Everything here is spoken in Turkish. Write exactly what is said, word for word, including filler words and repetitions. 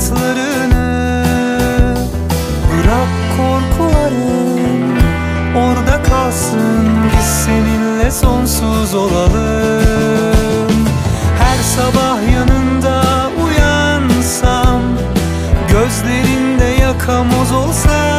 hayatlarını. Bırak korkuların orada kalsın, biz seninle sonsuz olalım. Her sabah yanında uyansam, gözlerinde yakamoz olsa,